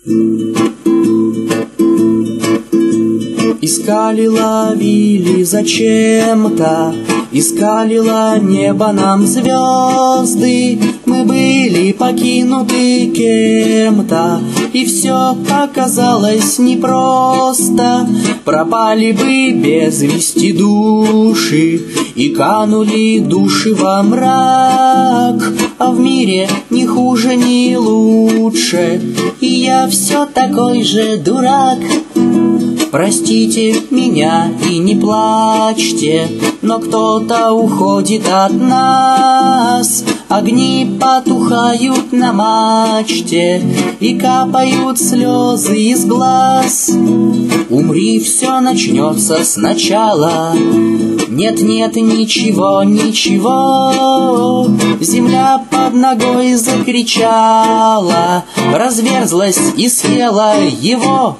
Искали, ловили зачем-то, искалило небо нам звезды. Мы были покинуты кем-то, и все оказалось непросто. Пропали бы без вести души, и канули души во мрак. А в мире ни хуже, ни лучше, и я все такой же дурак. Простите меня и не плачьте, но кто-то уходит от нас. Огни потухают на мачте, и капают слезы из глаз. Умри, все начнется сначала. Нет-нет, ничего, ничего. Земля под ногой закричала, разверзлась и съела его.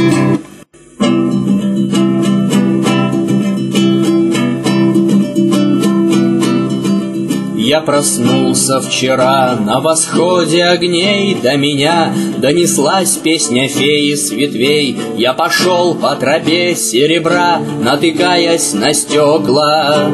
Я проснулся вчера на восходе огней, до меня донеслась песня феи с ветвей. Я пошел по тропе серебра, натыкаясь на стекла.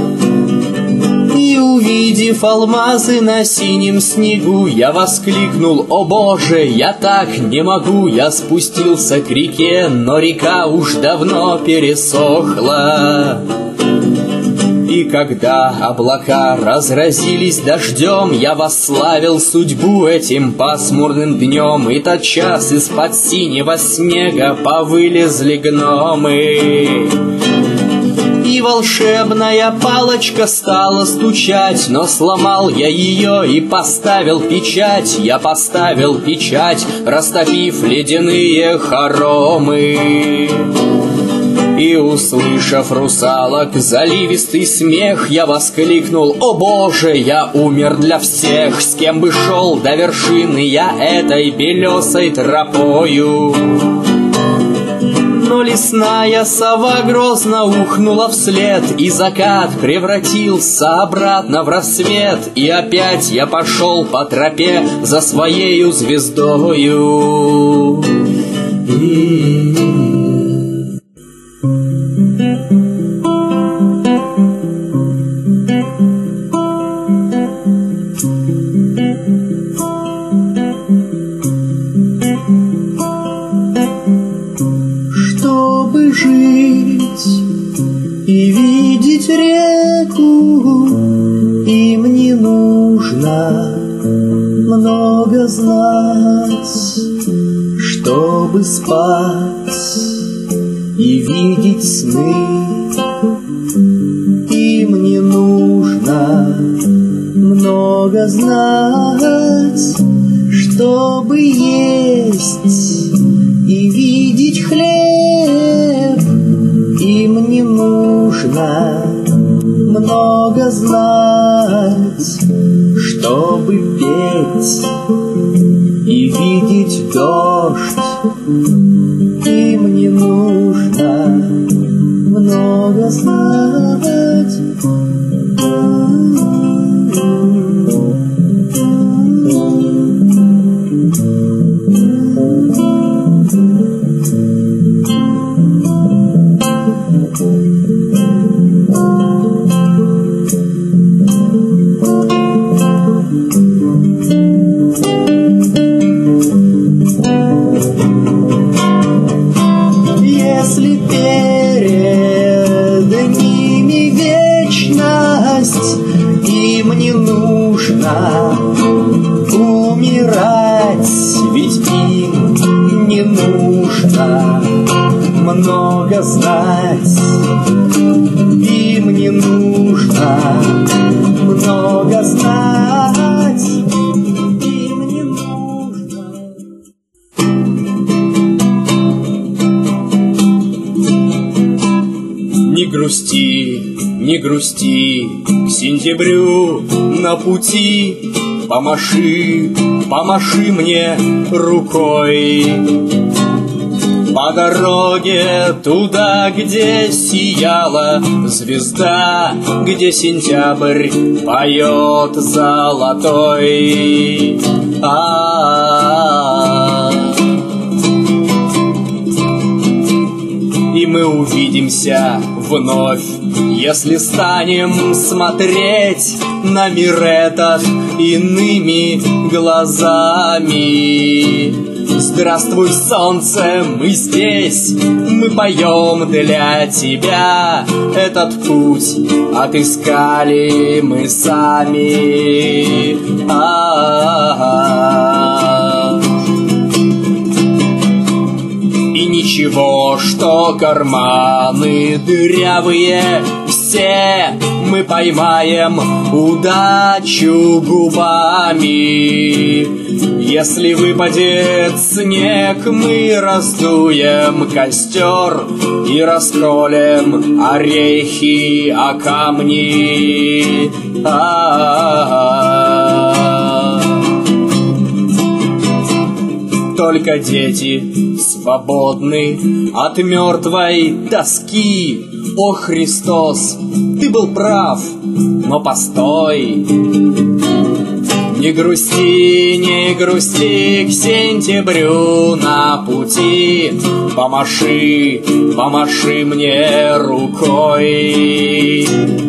И увидев алмазы на синем снегу, я воскликнул: «О Боже, я так не могу!» Я спустился к реке, но река уж давно пересохла. И когда облака разразились дождем, я восславил судьбу этим пасмурным днем. И тотчас из-под синего снега повылезли гномы. И волшебная палочка стала стучать, но сломал я ее и поставил печать. Я поставил печать, растопив ледяные хоромы. И, услышав русалок заливистый смех, я воскликнул: «О Боже, я умер для всех! С кем бы шел до вершины я этой белесой тропою!» Но лесная сова грозно ухнула вслед, и закат превратился обратно в рассвет. И опять я пошел по тропе за своею звездою. Чтобы жить и видеть реку, им не нужно много знать. Чтобы спать и видеть сны, им не нужно много знать. Чтобы есть и видеть хлеб, им не нужно много знать. Чтобы петь и видеть дождь, им не нужно много знать. Если перед ними вечность, им не нужно умирать, ведь им не нужно много знать. Им не нужно много знать. Им не нужно. Не грусти, не грусти, к сентябрю на пути. Помаши, помаши мне рукой по дороге туда, где сияла звезда, где сентябрь поет золотой. увидимся вновь, если станем смотреть на мир этот иными глазами. Здравствуй, солнце, мы здесь, мы поем для тебя. Этот путь отыскали мы сами. И ничего, что карманы дырявые, все мы поймаем удачу губами. Если выпадет снег, мы раздуем костер и расколем орехи о камни. Только дети свободны от мертвой тоски. О, Христос, ты был прав, но постой. Не грусти к сентябрю на пути. Помаши мне рукой.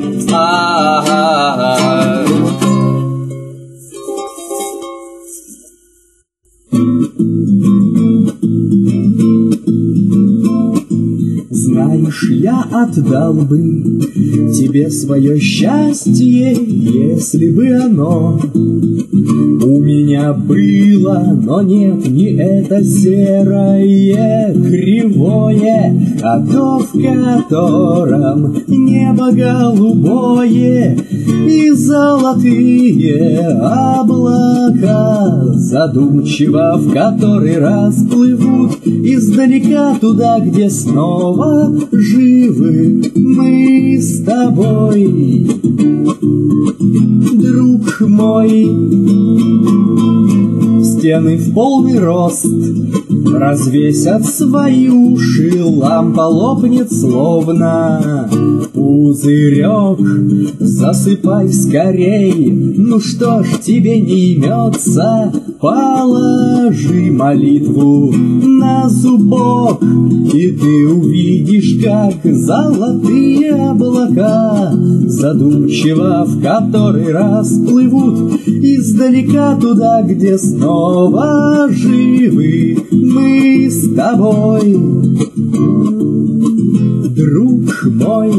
Знаешь, я отдал бы тебе свое счастье, если бы оно у меня было, но нет, не это серое, кривое, а то, в котором небо голубое и золотые облака задумчиво в который раз плывут издалека туда, где снова живы мы с тобой, друг мой. Стены в полный рост развесят свои уши, лампа лопнет словно пузырек. Засыпай скорей, ну что ж тебе не имется, положи молитву на зубок, и ты увидишь, как золотые облака задумчиво в который раз плывут издалека туда, где снова живы мы с тобой, друг мой.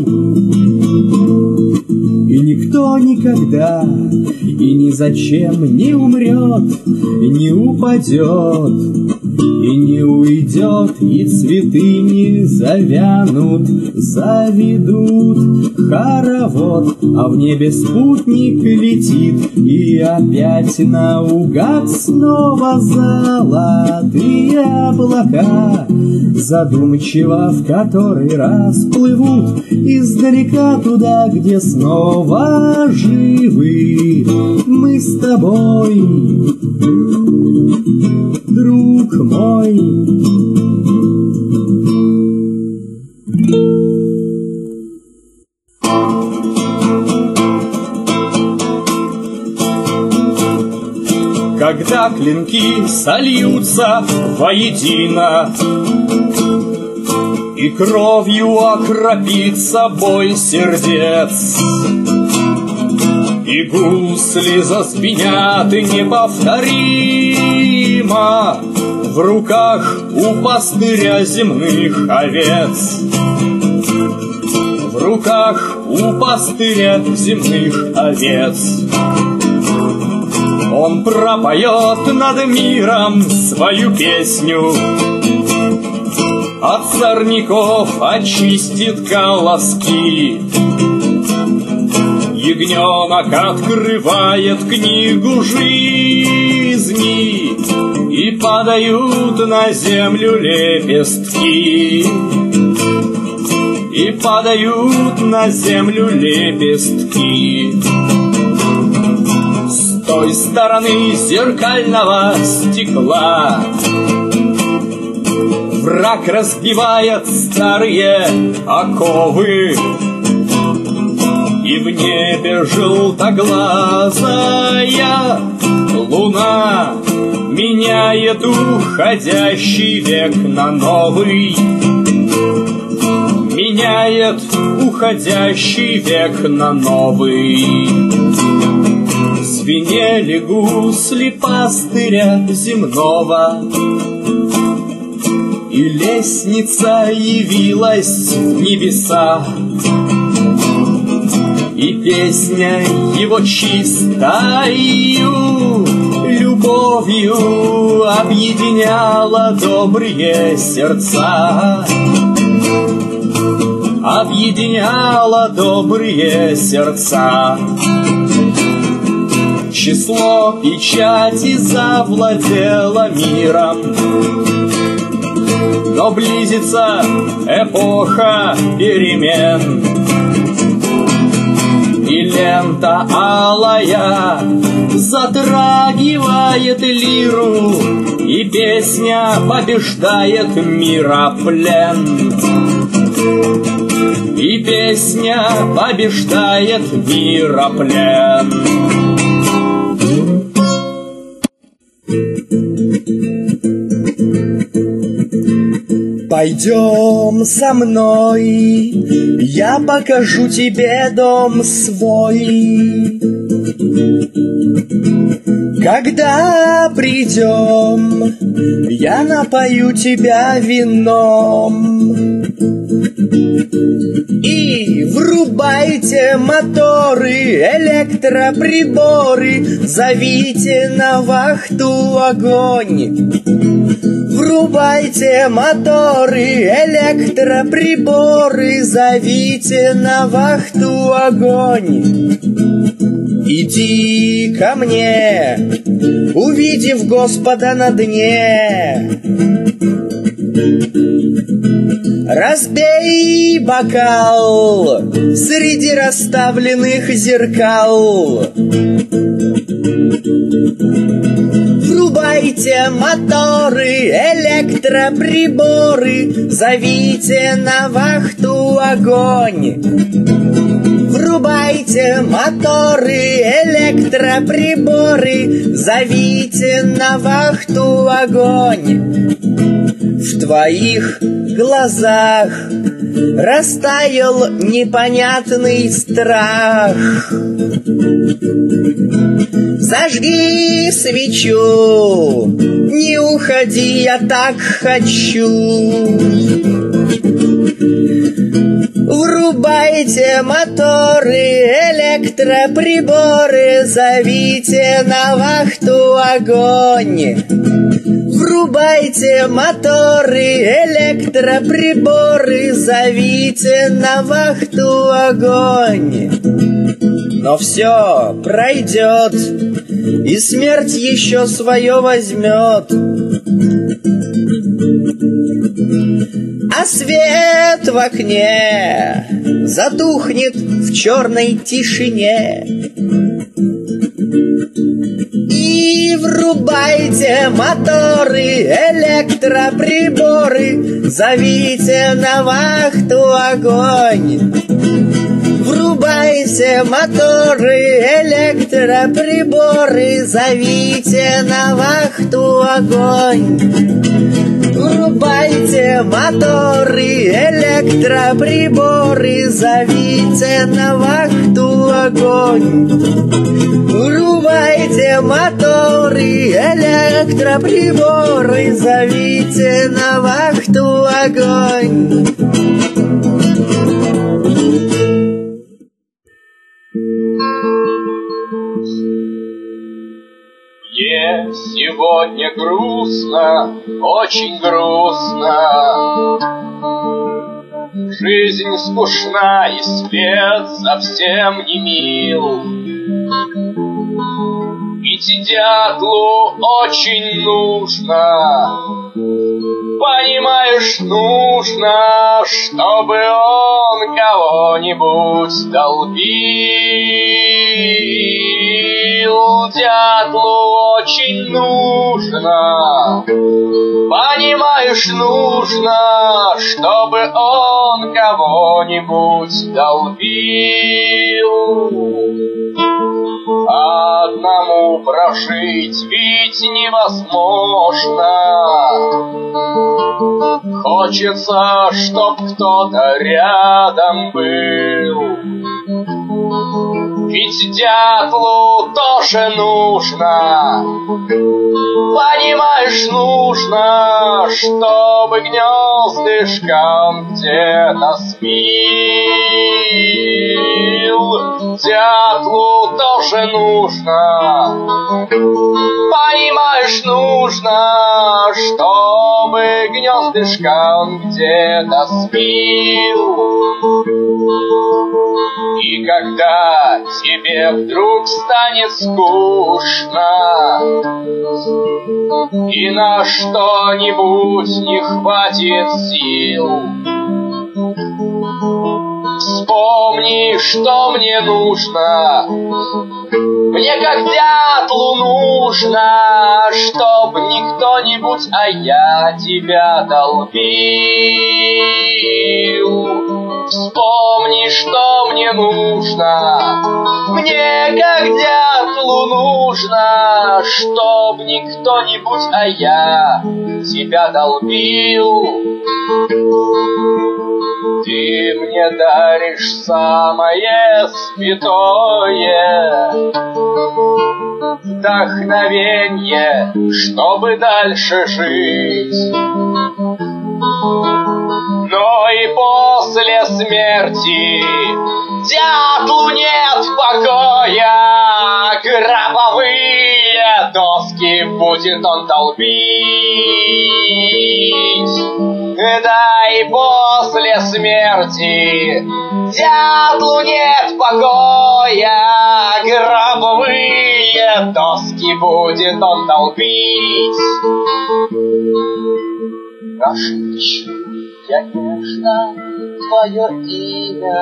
И никто никогда и ни зачем не умрет, не упадет и не уйдет, и цветы не завянут, заведут хоровод, а в небе спутник летит, и опять наугад снова золотые облака задумчиво в который раз плывут издалека туда, где снова живы мы с тобой, друг мой. Когда клинки сольются воедино и кровью окропится бой сердец, и гусли зазвенят неповторимо в руках у пастыря земных овец, в руках у пастыря земных овец. Он пропоет над миром свою песню, от сорняков очистит колоски. Ягненок открывает книгу жизни, и падают на землю лепестки, и падают на землю лепестки. С той стороны зеркального стекла враг разбивает старые оковы, и в небе желтоглазая луна меняет уходящий век на новый, меняет уходящий век на новый. Звенели гусли пастыря земного, и лестница явилась в небеса, и песня его чистою любовью объединяла добрые сердца, объединяла добрые сердца. Число печати завладело миром, но близится эпоха перемен, и лента алая затрагивает лиру, и песня побеждает мироплен, и песня побеждает мироплен. Пойдем со мной, я покажу тебе дом свой. Когда придем, я напою тебя вином. И врубайте моторы, электроприборы, зовите на вахту огонь. Врубайте моторы, электроприборы, зовите на вахту огонь. Иди ко мне, увидев Господа на дне. Разбей бокал среди расставленных зеркал. Врубайте моторы, электроприборы, зовите на вахту огонь. Врубайте моторы, электроприборы, зовите на вахту огонь. В твоих глазах растаял непонятный страх. Зажги свечу, не уходи, я так хочу. Врубайте моторы, электроприборы, зовите на вахту огонь. Врубайте моторы, электроприборы, зовите на вахту огонь. Но все пройдет, и смерть еще свое возьмет. А свет в окне затухнет в черной тишине. И врубайте моторы, электроприборы, зовите на вахту огонь. Врубайте моторы, электроприборы, зовите на вахту огонь. Врубайте моторы, электроприборы, зовите на вахту огонь. Врубайте моторы, электроприборы, зовите на вахту огонь. Мне сегодня грустно, очень грустно. Жизнь скучна и свет совсем не мил. Ведь дятлу очень нужно, понимаешь, нужно, чтобы он кого-нибудь долбил. Дятлу очень нужно, понимаешь, нужно, чтобы он кого-нибудь долбил. Одному прожить ведь невозможно. хочется, чтоб кто-то рядом был. Ведь дятлу тоже нужно, понимаешь, нужно, чтобы гнездышком где-то спил. Дятлу тоже нужно, понимаешь, нужно, чтобы гнездышком где-то спил. И когда тебе вдруг станет скучно и на что-нибудь не хватит сил, вспомни, что мне нужно. Мне как дятлу нужно, чтоб не кто-нибудь, а я тебя долбил. Вспомни, что мне нужно. Мне как дятлу нужно, чтоб не кто-нибудь, а я тебя долбил. Ты мне даришь самое святое вдохновенье, чтобы дальше жить. Но и после смерти дятлу нет покоя, гробовые доски будет он долбить. Да и после смерти дятлу нет покоя, гробовые доски будет он долбить. Прошепчу я нежно твое имя,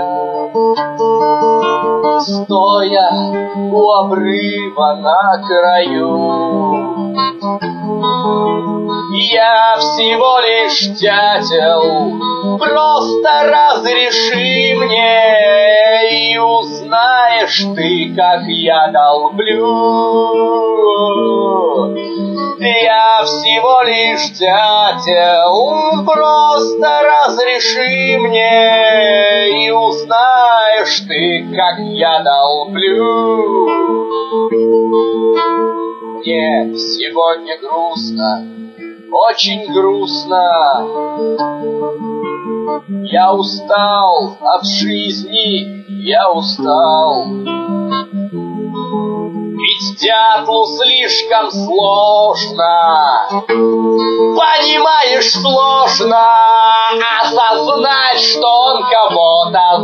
стоя у обрыва на краю. Я всего лишь дятел, просто разреши мне, и узнаешь ты, как я долблю. Я всего лишь дятел, просто разреши мне, и узнаешь ты, как я долблю. Мне сегодня грустно, очень грустно. Я устал от жизни, я устал. Ведь дятлу слишком сложно, понимаешь, сложно осознать, что он кого-то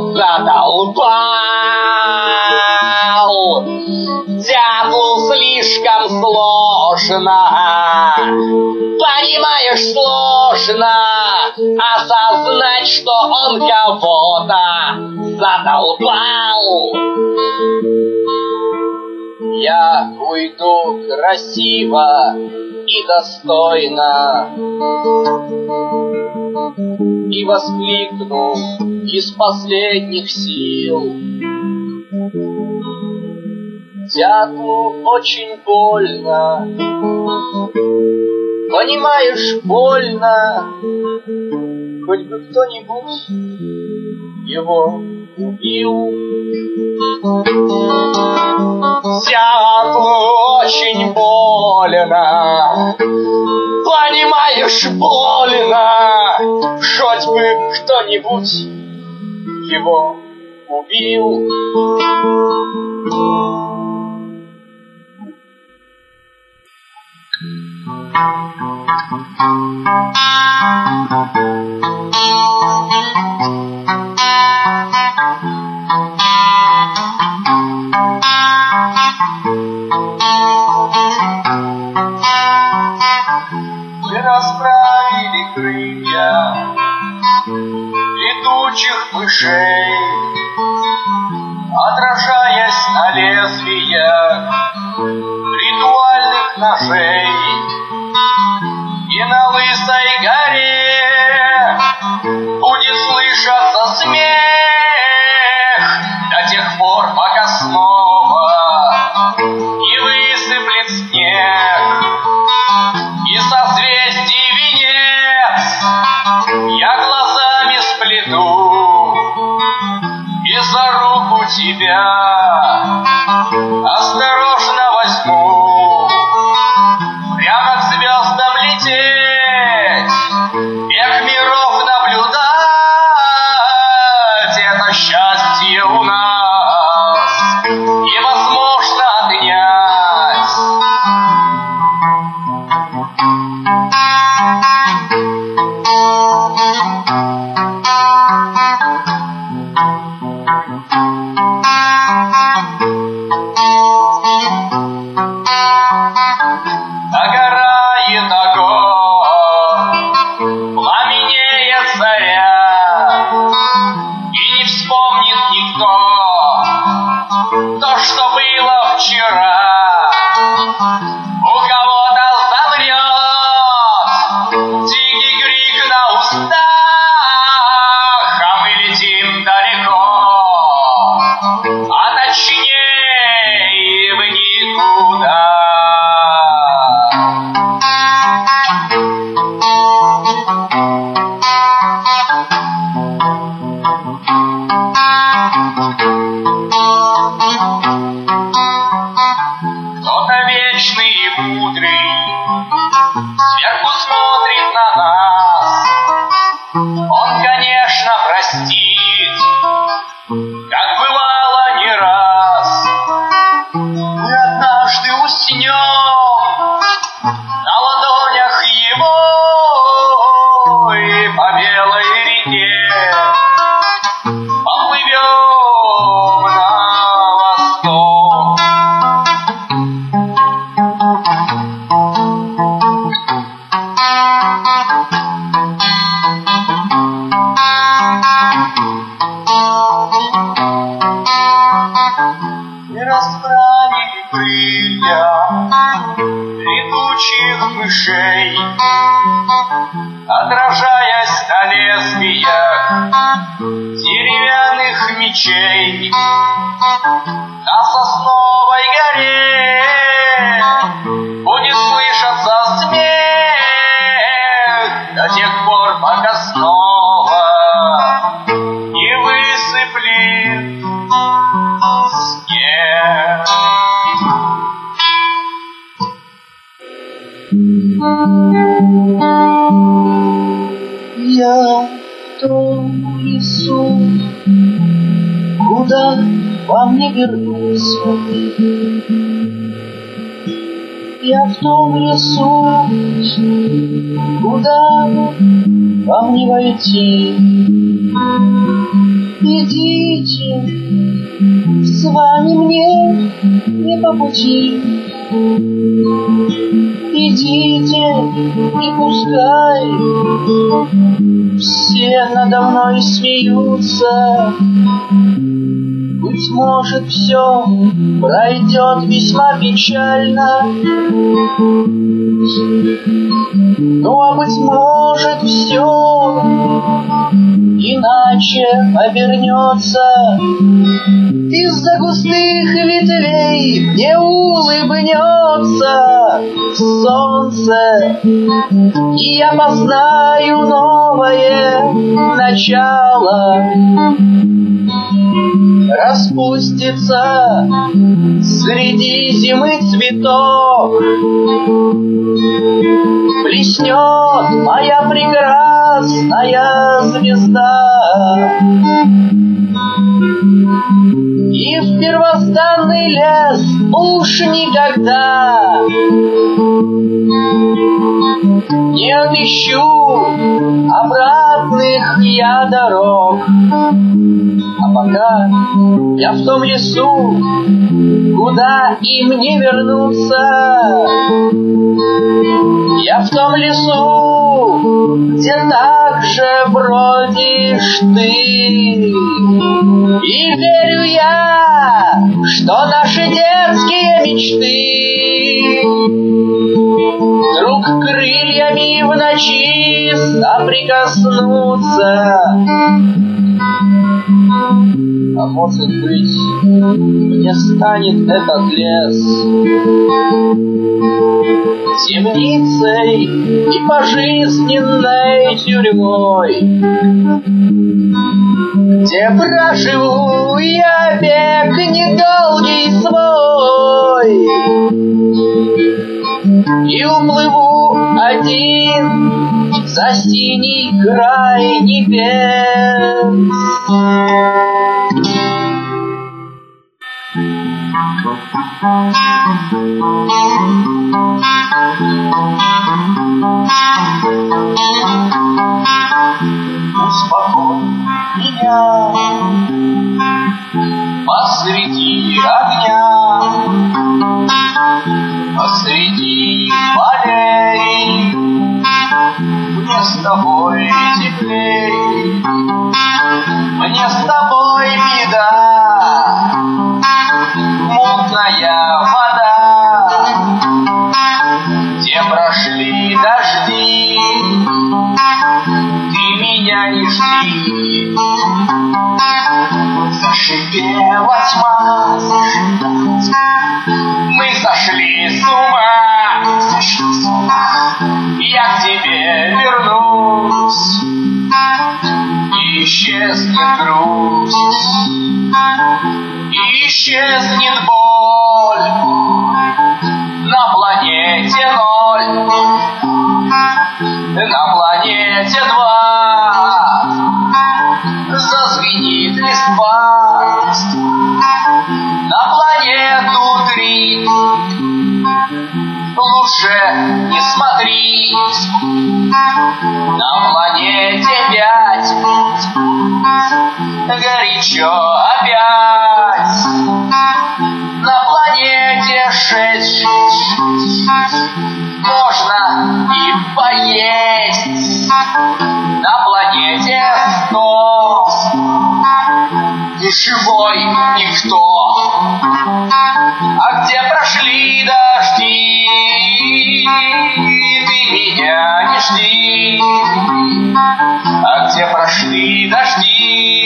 задолбал. Дятлу слишком сложно, понимаешь, сложно осознать, что он кого-то задолбал. Я уйду красиво и достойно и воскликну из последних сил. Дятлу очень больно, понимаешь, больно. Хоть бы кто-нибудь его убил. Дятлу очень больно, понимаешь, больно. Хоть бы кто-нибудь его убил. Мы расправили крылья летучих мышей, отражаясь на лезвиях ритуальных ножей. И на лысой горе будет слышаться смех до тех пор, пока снова не высыплет снег и созвездий венец. тебя осторожно возьму. Прямо к звездам лететь, век миров наблюдать, это счастье у нас невозможно отнять. Догорает огонь, пламенеет заря, и не вспомнит никто то, что было вчера. У кого-то замрет дикий крик на устах, а мы летим далеко, а точнее в никуда. Кто-то вечный и мудрый сверху смотрит на нас. Он, конечно, простит, как бывало не раз. Мы однажды уснем на ладонях его и по белой реке поплывем на восток. Мы расправили крылья летучих мышей, отражаясь на лезвиях деревянных мечей. На сосновой горе будет слышаться смех до тех пор, пока снова не высыплет снег. Я в том лесу, куда вам не вернуться. Я в том лесу, куда вам не войти. Идите, с вами мне не по пути. Идите, и пускай все надо мной смеются. Быть может, все пройдет весьма печально. Ну, а быть может, все иначе обернется. Из-за густых ветвей мне улыбнется солнце, и я познаю новое начало. Распустится среди зимы цветок, блеснет моя прекрасная звезда. И в первозданный лес уж никогда не отыщу обратных я дорог. А пока я в том лесу, куда им не вернуться. Я в том лесу, где так же бродишь ты. И верю я, что наши детские мечты вдруг крыльями в ночи соприкоснутся. А может быть, мне станет этот лес темницей и пожизненной тюрьмой, где проживу я век недолгий свой и уплыву один за синий край небес. Успокой меня посреди огня, посреди полей. Мне с тобой теплей, мне с тобой беда, мутная вода, где прошли дожди. Ты меня не жди. Зашипела тьма, мы сошли с ума, я к тебе вернусь, и исчезнет грусть, и исчезнет боль на планете 0, на планете 2 зазвенит листва, на планету 3 лучше не смотри, на планете 5 горячо опять, на планете 6 можно и поесть, на планете 100 ты живой никто. А где прошли дожди, ты меня не жди. А где прошли дожди,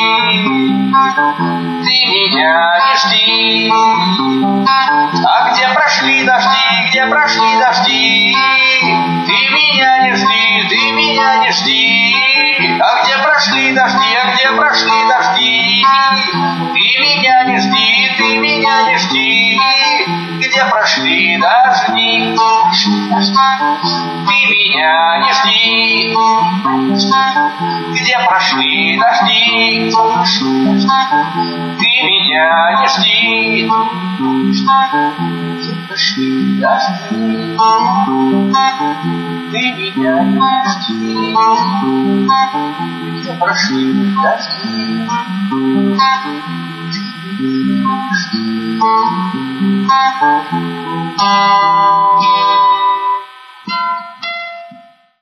ты меня не жди. А где прошли дожди, где прошли дожди, ты меня не жди, ты меня не жди. А где прошли дожди, а где прошли дожди, ты меня не жди, ты меня не жди. Где прошли дожди, ты меня не жди. Где прошли дожди, ты меня не жди. Где прошли дожди, ты меня не жди. Где прошли дожди, ты меня не жди.